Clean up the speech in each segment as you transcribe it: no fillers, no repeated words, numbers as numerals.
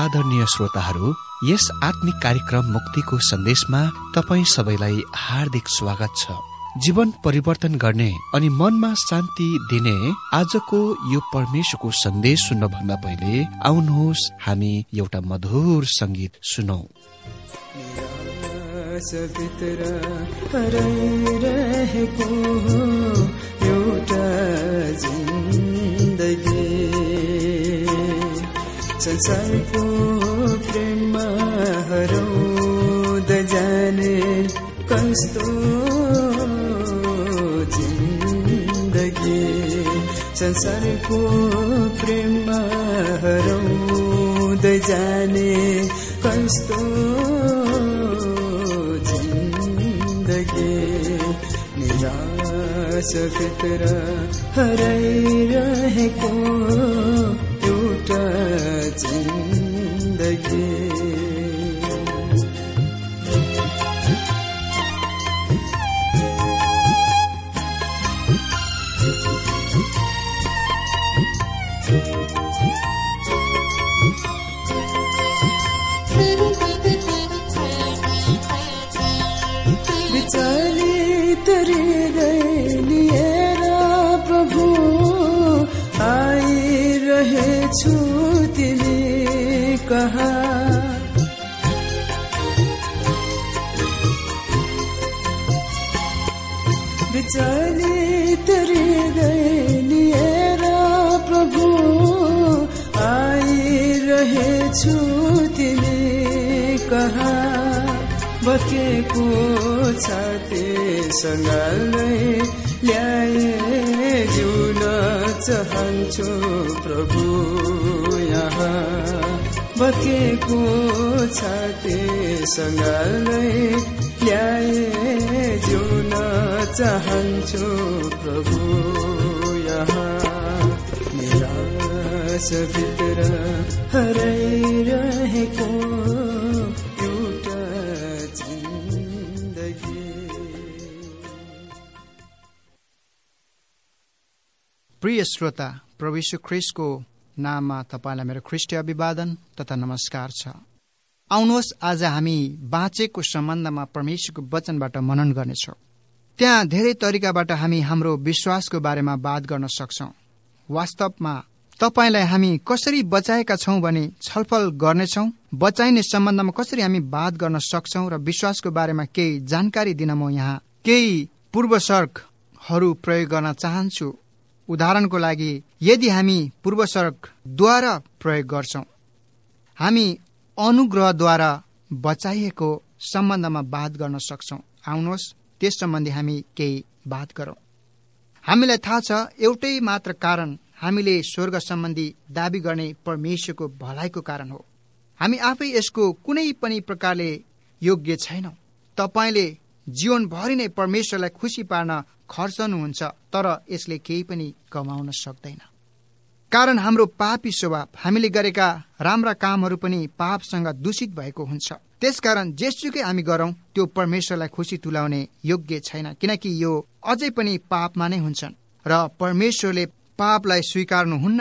आदरणीय श्रोताहरू, यस आत्मिक कार्यक्रम मुक्तिको सन्देशमा तपाईँ सबैलाई हार्दिक स्वागत छ। जीवन परिवर्तन गर्ने अनि मनमा शान्ति दिने आजको यो परमेश्वरको सन्देश सुन्नभन्दा पहिले आउनुहोस् हामी एउटा मधुर संगीत सुनौं। संसारको प्रेममा हराउँदै जाने कस्तो जिन्दगी, संसारको प्रेममा हराउँदै जाने कस्तो जिन्दगी, निराश भित्र हराइरहेको एउटा जिन्दगी। विचलित हृदय लिएर प्रभु आइरहेछु तिमी कहाँ, विचलित हृदय लिएर प्रभु आइरहेछु तिमी कहाँ, भत्केको छातीसँग ल्याए जिउन चाहन्छु प्रभु यहाँ, भत्केको छातीसँग ल्याए जिउन चाहन्छु प्रभु यहाँ, निराश भित्र हराइरहेको एउटा जिन्दगी। प्रिय श्रोता, प्रभु यीशु ख्रीष्टको नाममा तपाईलाई मेरो ख्रीष्टीय अभिवादन तथा नमस्कार छ। आउनुहोस् आज हामी बाँचेको सम्बन्धमा परमेश्वरको वचनबाट मनन गर्नेछौँ। त्यहाँ धेरै तरिकाबाट हामी हाम्रो विश्वासको बारेमा बात गर्न सक्छौँ। वास्तवमा तपाईलाई हामी कसरी बचाएका छौं भने छलफल गर्नेछौँ। बचाइने सम्बन्धमा कसरी हामी बात गर्न सक्छौं र विश्वासको बारेमा केही जानकारी दिन म यहाँ केही पूर्वसर्गहरू प्रयोग गर्न चाहन्छु। उदाहरणको लागि, यदि हामी पूर्वसर्गद्वारा प्रयोग गर्छौं, हामी अनुग्रहद्वारा बचाइएको सम्बन्धमा बात गर्न सक्छौं। आउनुहोस् त्यस सम्बन्धी हामी केही बात गरौं। हामीलाई थाहा छ एउटै मात्र कारण हामीले स्वर्ग सम्बन्धी दाबी गर्ने परमेश्वरको भलाइको कारण हो। हामी आफै यसको कुनै पनि प्रकारले योग्य छैनौं। तपाईले जीवनभरि नै परमेश्वरलाई खुसी पार्न खर्चनुहुन्छ, तर यसले केही पनि कमाउन सक्दैन। कारण हाम्रो पापी स्वभाव, हामीले गरेका राम्रा कामहरू पनि पापसँग दूषित भएको हुन्छ। त्यसकारण जेसुकै हामी गरौं त्यो परमेश्वरलाई खुसी तुल्याउने योग्य छैन, किनकि यो अझै पनि पापमा नै हुन्छन् र परमेश्वरले पापलाई स्वीकार्नुहुन्न।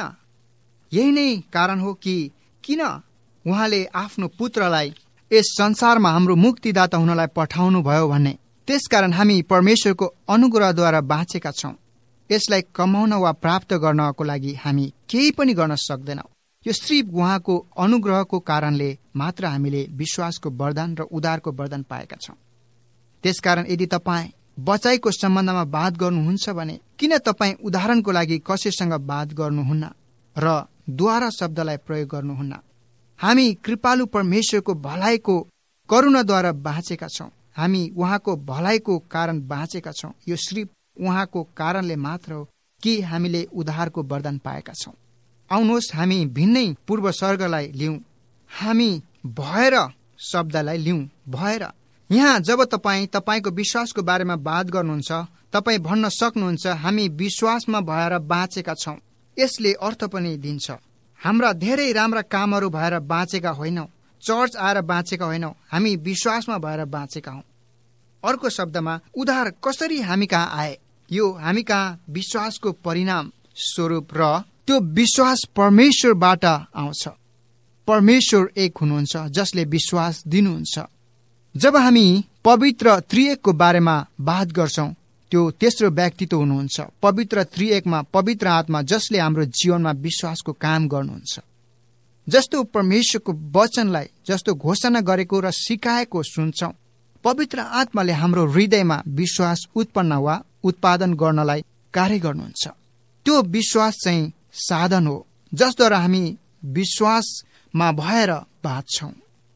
यही नै कारण हो कि किन उहाँले आफ्नो पुत्रलाई यस संसारमा हाम्रो मुक्तिदाता हुनलाई पठाउनु भयो भन्ने। त्यसकारण हामी परमेश्वरको अनुग्रहद्वारा बाँचेका छौं। यसलाई कमाउन वा प्राप्त गर्नको लागि हामी केही पनि गर्न सक्दैनौं। यो सिर्फ उहाँको अनुग्रहको कारणले मात्र हामीले विश्वासको वरदान र उद्धारको वरदान पाएका छौं। त्यसकारण यदि तपाईँ बचाइको सम्बन्धमा बात गर्नुहुन्छ भने किन तपाईँ उदाहरणको लागि कसैसँग बात गर्नुहुन्न र द्वारा शब्दलाई प्रयोग गर्नुहुन्न? हामी कृपालु परमेश्वरको भलाइको करुणाद्वारा बाँचेका छौं। हामी उहाँको भलाइको कारण बाँचेका छौं। यो सिर्फ उहाँको कारणले मात्र हो कि हामीले उद्धारको वरदान पाएका छौं। आउनुहोस् हामी भिन्नै पूर्वसर्गलाई लिउँ। हामी भएर शब्दलाई लिउँ। भएर यहाँ जब तपाईको विश्वासको बारेमा बात गर्नुहुन्छ, तपाईँ भन्न सक्नुहुन्छ हामी विश्वासमा भएर बाँचेका छौं। यसले अर्थ पनि दिन्छ हाम्रा धेरै राम्रा कामहरू भएर बाँचेका होइनौं, चर्च आएर बाँचेका होइनौं, हामी विश्वासमा भएर बाँचेका हौं। अर्को शब्दमा उद्धार कसरी हामी कहाँ आए? यो हामी कहाँ विश्वासको परिणाम स्वरूप र त्यो विश्वास परमेश्वरबाट आउँछ। परमेश्वर एक हुनुहुन्छ जसले विश्वास दिनुहुन्छ। जब हामी पवित्र त्रिएकको बारेमा बात गर्छौं, त्यो तेस्रो व्यक्तित्व हुनुहुन्छ। पवित्र त्रिएकमा पवित्र आत्मा जसले हाम्रो जीवनमा विश्वासको काम गर्नुहुन्छ। जस्तो परमेश्वरको वचनलाई जस्तो घोषणा गरेको र सिकाएको सुन्छौं, पवित्र आत्माले हाम्रो हृदयमा विश्वास उत्पन्न वा उत्पादन गर्नलाई कार्य गर्नुहुन्छ। त्यो विश्वास चाहिँ साधन हो जसद्वारा हामी विश्वासमा भएर बाँच्छौं।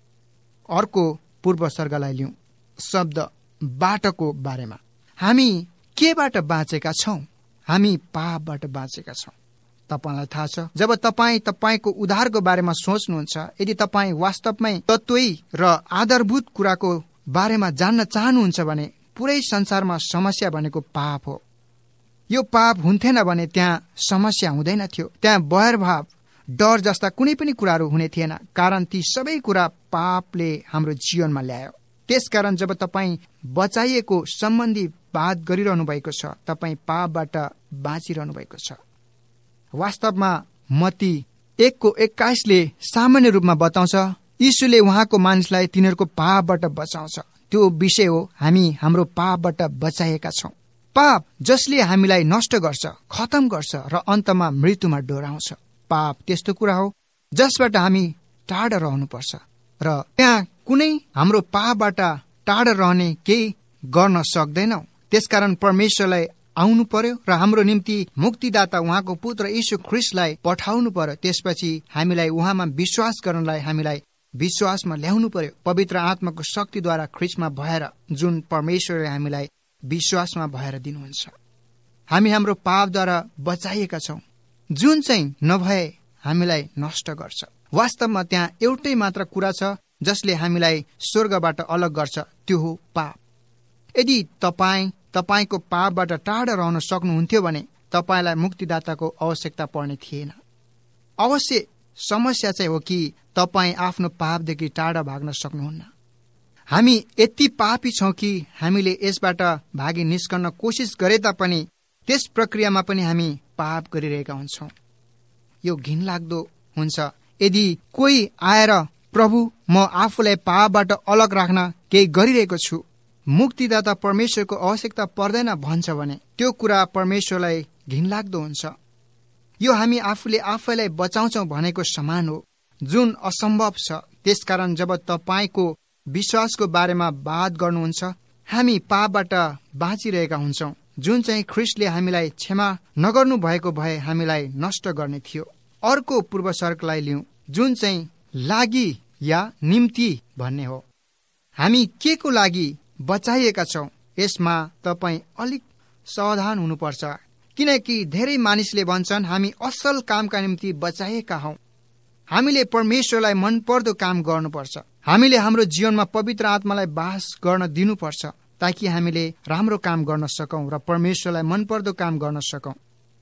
अर्को पूर्व सर्गलाई लिउँ, शब्द बाटको बारेमा। हामी केबाट बाँचेका छौं? हामी पापबाट बाँचेका छौं। तपाईलाई थाहा छ, जब तपाईँ तपाईको उद्धारको बारेमा सोच्नुहुन्छ, यदि तपाईँ वास्तवमै तत्त्वै र आधारभूत कुराको बारेमा जान्न चाहनुहुन्छ भने पुरै संसारमा समस्या भनेको पाप हो। यो पाप हुन्थेन भने त्यहाँ समस्या हुँदैन थियो। त्यहाँ बैरभाव, डर जस्ता कुनै पनि कुराहरू हुने थिएन, कारण ती सबै कुरा पापले हाम्रो जीवनमा ल्यायो। त्यसकारण जब तपाईँ बचाइएको सम्बन्धी बात गरिरहनु भएको छ, तपाईँ पापबाट बाँचिरहनु भएको छ। वास्तवमा मत्ती 1:21 सामान्य रूपमा बताउँछ, यीशुले उहाँको मानिसलाई तिनीहरूको पापबाट बचाउँछ। त्यो विषय हो, हामी हाम्रो पापबाट बचाएका छौं। पाप जसले हामीलाई नष्ट गर्छ, खतम गर्छ र अन्तमा मृत्युमा डोराउँछ। पाप त्यस्तो कुरा हो जसबाट हामी टाढा रहनुपर्छ र त्यहाँ कुनै हाम्रो पापबाट टाढा रहने केही गर्न सक्दैनौ। त्यसकारण परमेश्वरलाई आउनु पर्यो र हाम्रो निम्ति मुक्तिदाता उहाँको पुत्र यीशु ख्रीष्टलाई पठाउनु पर्यो। त्यसपछि हामीलाई उहाँमा विश्वास गर्नलाई हामीलाई विश्वासमा ल्याउनु पर्यो। पवित्र आत्माको शक्तिद्वारा ख्रीष्टमा भएर, जुन परमेश्वरले हामीलाई विश्वासमा भएर दिनुहुन्छ। हामी हाम्रो पापद्वारा बचाइएका छौं, जुन चाहिँ नभए हामीलाई नष्ट गर्छ। वास्तवमा त्यहाँ एउटै मात्र कुरा छ जसले हामीलाई स्वर्गबाट अलग गर्छ, त्यो हो पाप। यदि तपाईको पापबाट टाढा रहन सक्नुहुन्थ्यो भने तपाईलाई मुक्तिदाताको आवश्यकता पर्ने थिएन। अवश्य समस्या चाहिँ हो कि तपाईँ आफ्नो पापदेखि टाढा भाग्न सक्नुहुन्न। हामी यति पापी छौं कि हामीले यसबाट भागी निस्कन कोसिस गरे तापनि त्यस प्रक्रियामा पनि हामी पाप गरिरहेका हुन्छौं। यो घिनलाग्दो हुन्छ। यदि कोही आएर, प्रभु म आफूलाई पापबाट अलग राख्न केही गरिरहेको छु, मुक्तिदाता परमेश्वरको आवश्यकता पर्दैन भन्छ भने त्यो कुरा परमेश्वरलाई घिनलाग्दो हुन्छ। यो हामी आफूले आफैलाई बचाउँछौ भनेको समान हो, जुन असम्भव छ। त्यसकारण जब तपाईको विश्वासको बारेमा बात गर्नुहुन्छ, हामी पापबाट बाँचिरहेका हुन्छौं, जुन चाहिँ ख्रीष्टले हामीलाई क्षमा नगर्नु भएको भए हामीलाई नष्ट गर्ने थियो। अर्को पूर्व सर्गलाई लिउँ, जुन चाहिँ लागि या निम्ति भन्ने हो। हामी के को लागि बचाइएका छौं, यसमा तपाईँ अलिक सावधान हुनुपर्छ, किनकि धेरै मानिसले भन्छन् हामी असल कामका निम्ति बचाइएका हौं। हामीले परमेश्वरलाई मनपर्दो काम गर्नुपर्छ। हामीले हाम्रो जीवनमा पवित्र आत्मालाई बास गर्न दिनुपर्छ, ताकि हामीले राम्रो काम गर्न सकौं र परमेश्वरलाई मनपर्दो काम गर्न सकौं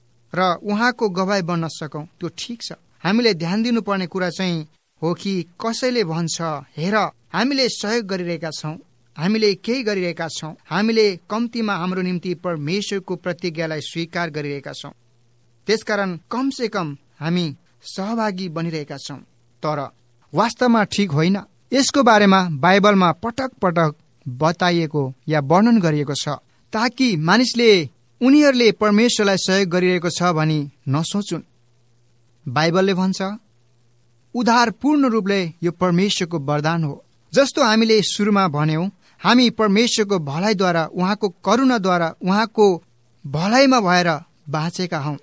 र उहाँको गवाई बन्न सकौं। त्यो ठिक छ। हामीले ध्यान दिनुपर्ने कुरा चाहिँ हो कि कसैले भन्छ, हेर हामीले सहयोग गरिरहेका छौं, हामीले केही गरिरहेका छौं, हामीले कम्तीमा हाम्रो निम्ति परमेश्वरको प्रतिज्ञालाई स्वीकार गरिरहेका छौं, त्यसकारण कम से कम हामी सहभागी बनिरहेका छौं। तर वास्तवमा ठिक होइन। यसको बारेमा बाइबलमा पटक पटक बताइएको या वर्णन गरिएको छ, ताकि मानिसले उनीहरूले परमेश्वरलाई सहयोग गरिरहेको छ भनी नसोचुन्। बाइबलले भन्छ, उद्धार पूर्ण रूपले यो परमेश्वरको वरदान हो। जस्तो हामीले सुरुमा भन्यौं, हामी परमेश्वरको भलाइद्वारा, उहाँको करुणाद्वारा, उहाँको भलाइमा भएर बाँचेका हौं।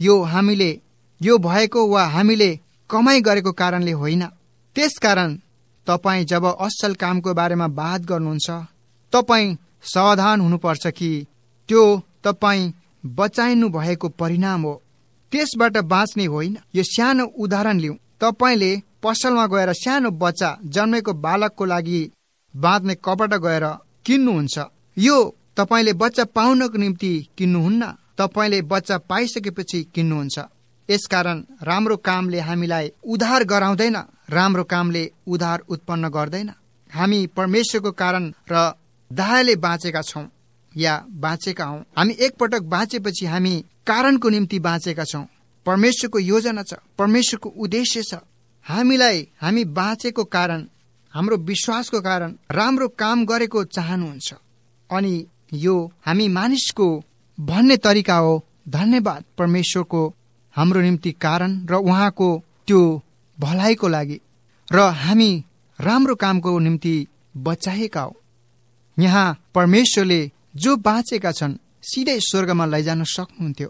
यो भएको वा हामीले कमाई गरेको कारणले होइन। त्यसकारण तपाईँ जब असल कामको बारेमा बात गर्नुहुन्छ, तपाईँ सावधान हुनुपर्छ कि त्यो तपाईँ बचाइनु भएको परिणाम हो, त्यसबाट बाँच्ने होइन। यो सानो उदाहरण लिउँ। तपाईले पसलमा गएर सानो बच्चा जन्मेको बालकको लागि बाँध्ने कपडा गएर किन्नुहुन्छ। यो तपाईले बच्चा पाउनको निम्ति किन्नुहुन्न, तपाईले बच्चा पाइसकेपछि किन्नुहुन्छ। यसकारण राम्रो कामले हामीलाई उद्धार गराउँदैन, राम्रो कामले उद्धार उत्पन्न गर्दैन। हामी परमेश्वरको कारण र दयाले बाँचेका छौं या बाँचेका हौं। हामी एकपटक बाँचेपछि हामी कारणको निम्ति बाँचेका छौं। परमेश्वरको योजना छ, परमेश्वरको उद्देश्य छ। हामी बाँचेको कारण, हाम्रो विश्वासको कारण राम्रो काम गरेको चाहनुहुन्छ। अनि यो हामी मानिसको भन्ने तरिका हो। धन्यवाद परमेश्वरको हाम्रो निम्ति कारण र उहाँको त्यो भलाइको लागि, र हामी राम्रो कामको निम्ति बचाएका हौ। यहाँ परमेश्वरले जो बाँचेका छन् सिधै स्वर्गमा लैजान सक्नुहुन्थ्यो।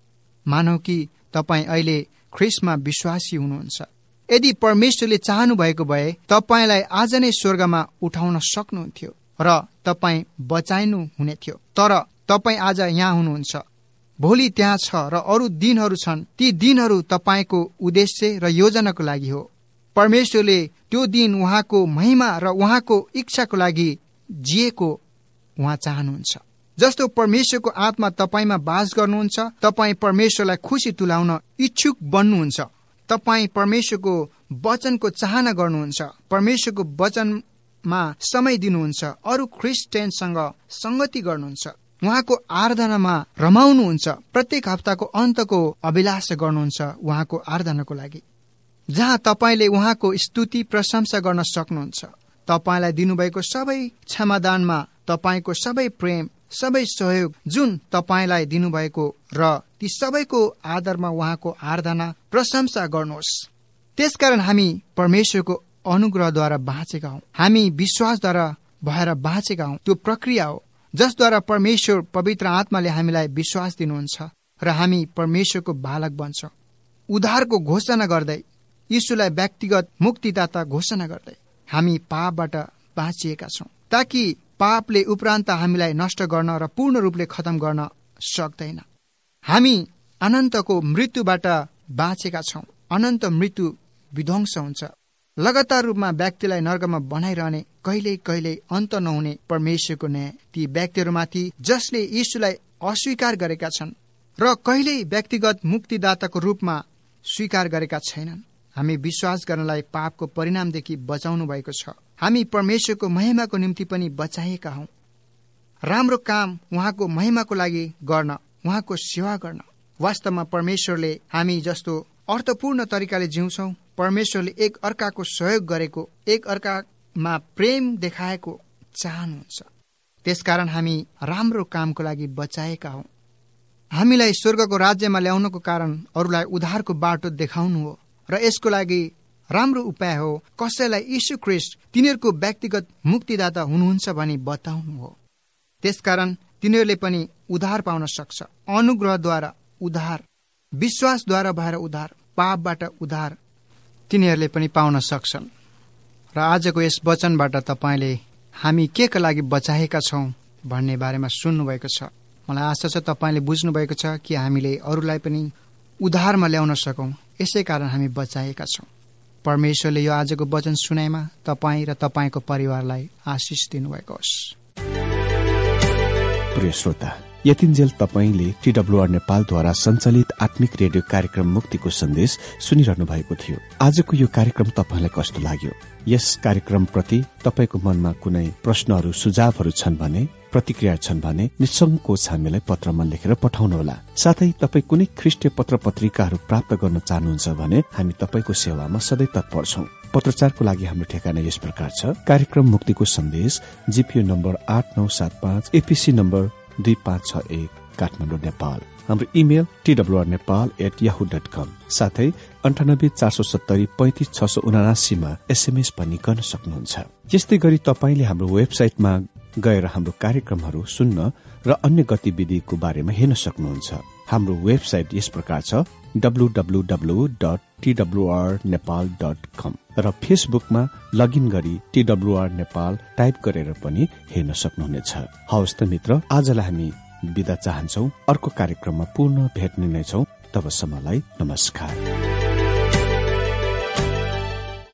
मानौ कि तपाईँ अहिले ख्रीष्टमा विश्वासी हुनुहुन्छ। यदि परमेश्वरले चाहनु भएको भए तपाईलाई आज नै स्वर्गमा उठाउन सक्नुहुन्थ्यो र तपाईँ बचाइनु हुने थियो। तर तपाईँ आज यहाँ हुनुहुन्छ, भोलि त्यहाँ छ र अरू दिनहरू छन्। ती दिनहरू तपाईँको उद्देश्य र योजनाको लागि हो। परमेश्वरले त्यो दिन उहाँको महिमा र उहाँको इच्छाको लागि जिएको उहाँ चाहनुहुन्छ। जस्तो परमेश्वरको आत्मा तपाईमा बास गर्नुहुन्छ, तपाईँ परमेश्वरलाई खुसी तुल्याउन इच्छुक बन्नुहुन्छ। तपाईँ परमेश्वरको वचनको चाहना गर्नुहुन्छ, परमेश्वरको वचनमा समय दिनुहुन्छ, अरू क्रिस्चियनसँग संगति गर्नुहुन्छ, उहाँको आराधनामा रमाउनुहुन्छ, प्रत्येक हप्ताको अन्तको अभिलाषा गर्नुहुन्छ उहाँको आराधनाको लागि, जहाँ तपाईँले उहाँको स्तुति प्रशंसा गर्न सक्नुहुन्छ। तपाईँलाई दिनुभएको सबै क्षमादानमा तपाईँको सबै प्रेम, सबै सहयोग जुन तपाईँलाई दिनुभएको, र ती सबैको आधारमा उहाँको आराधना प्रशंसा गर्नुहोस्। त्यसकारण हामी परमेश्वरको अनुग्रहद्वारा बाँचेका हौं। हामी विश्वासद्वारा भएर बाँचेका हौं। त्यो प्रक्रिया हो जसद्वारा परमेश्वर पवित्र आत्माले हामीलाई विश्वास दिनुहुन्छ र हामी परमेश्वरको बालक बन्छौं। उद्धारको घोषणा गर्दै, यीशुलाई व्यक्तिगत मुक्तिदाता घोषणा गर्दै हामी पापबाट बाँचिएका छौं, ताकि पापले उपरान्त हामीलाई नष्ट गर्न र पूर्ण रूपले खत्म गर्न सक्दैन। हामी अनन्तको मृत्युबाट बाँचेका छौं। अनन्त मृत्यु विध्वंस हुन्छ। लगातार रूपमा व्यक्तिलाई नर्कमा बनाइरहने, कहिल्यै कहिल्यै अन्त नहुने परमेश्वरको न्याय ती व्यक्तिहरूमाथि जसले यीशुलाई अस्वीकार गरेका छन् र कहिल्यै व्यक्तिगत मुक्तिदाताको रूपमा स्वीकार गरेका छैनन्। हामी विश्वास गर्नलाई पापको परिणामदेखि बचाउनु भएको छ। हामी परमेश्वरको महिमाको निम्ति पनि बचाएका हौं। राम्रो काम उहाँको महिमाको लागि गर्न, उहाँको सेवा गर्न। वास्तवमा परमेश्वरले हामी जस्तो अर्थपूर्ण तरिकाले जिउँछौं, परमेश्वरले एक अर्काको सहयोग गरेको, एक अर्कामा प्रेम देखाएको चाहनुहुन्छ। त्यसकारण हामी राम्रो कामको लागि बचाएका हौं। हामीलाई स्वर्गको राज्यमा ल्याउनको कारण अरूलाई उद्धारको बाटो देखाउनु हो, र यसको लागि राम्रो उपाय हो कसैलाई यीशु ख्रीष्ट तिनीहरूको व्यक्तिगत मुक्तिदाता हुनुहुन्छ भनी बताउनु हो। त्यसकारण तिनीहरूले पनि उद्धार पाउन सक्छ। अनुग्रहद्वारा उद्धार, विश्वासद्वारा भएर उद्धार, पापबाट उद्धार तिनीहरूले पनि पाउन सक्छन्। र आजको यस वचनबाट तपाईले हामी के का लागि बचाएका छौं भन्ने बारेमा सुन्नुभएको छ। मलाई आशा छ तपाईले बुझ्नु भएको छ कि हामीले अरूलाई पनि उद्धारमा ल्याउन सकौं, यसै कारण हामी बचाएका छौं। परमेश्वरले यो आजको वचन सुनाइमा तपाईँ र तपाईको परिवारलाई आशिष दिनुभएको होस्। प्रिय श्रोता, यतिन्जेल तपाईले टीडब्ल्यूआर नेपालद्वारा सञ्चालित आत्मिक रेडियो कार्यक्रम मुक्तिको सन्देश सुनिरहनु भएको थियो। आजको यो कार्यक्रम तपाईलाई कस्तो लाग्यो? यस कार्यक्रम प्रति तपाईको मनमा कुनै प्रश्नहरू, सुझावहरू छन् भने, प्रतिक्रिया छन् भने निसङ्कोच हामीलाई पत्रमा लेखेर पठाउनुहोला। साथै तपाईँ कुनै ख्रीष्टीय पत्र पत्रिकाहरू प्राप्त गर्न चाहनुहुन्छ भने हामी तपाईको सेवामा सधैँ तत्पर छौं। पत्रचारको लागि हाम्रो ठेगाना यस प्रकार छ: कार्यक्रम मुक्तिको सन्देश, GPO number 8975, APC number 2561, Kathmandu, Nepal. हाम्रो इमेल twrnepal@yahoo.com। साथै 9847735679 मा एसएमएस पनि गर्न सक्नुहुन्छ। यस्तै गरी तपाईले हाम्रो वेबसाइटमा गएर हाम्रो कार्यक्रमहरू सुन्न र अन्य गतिविधिको बारेमा हेर्न सक्नुहुन्छ। हाम्रो वेबसाइट यस प्रकार छ: www.twrnepal.com, र फेसबुकमा लगइन गरी TWR नेपाल टाइप गरेर पनि हेर्न सक्नुहुनेछ। हवस् त मित्र, आजलाई हामी बिदा चाहन्छौ। अर्को कार्यक्रममा पुनः भेट्ने नै छौं। तबसम्मलाई नमस्कार।